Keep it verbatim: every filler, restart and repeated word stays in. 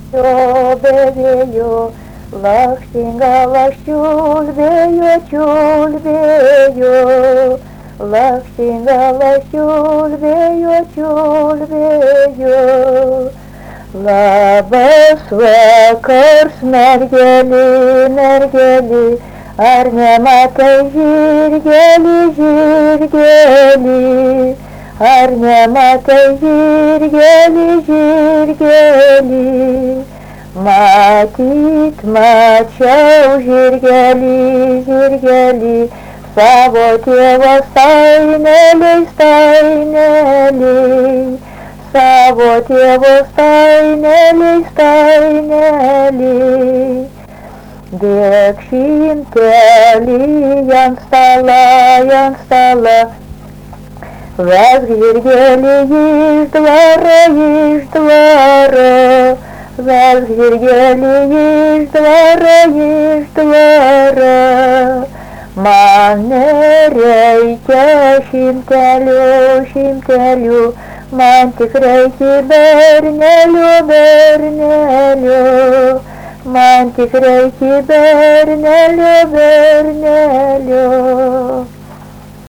Čiulbėjo, lakštingalas čiulbėjo, čiulbėjo, lakštingalas čiulbėjo, čiulbėjo. Labas vakars, mergeli, mergeli, ar nematai žirgelį, žirgelį, ar nematai žirgelį, žirgelį. Matyt, mačiau žirgelį, žirgelį, savo tėvo staineliai, staineliai, savo tėvo staineliai, staineliai. Dėk šimtelį ant stala, ant stala, vesk žirgelį iš dvaro, iš dvaro, vesk žirgelį iš dvaro, iš dvaro. Man nereikia šimtelių, šimtelių, man tik reikia bernelių, bernelių, man tik reikia bernelių, bernelių.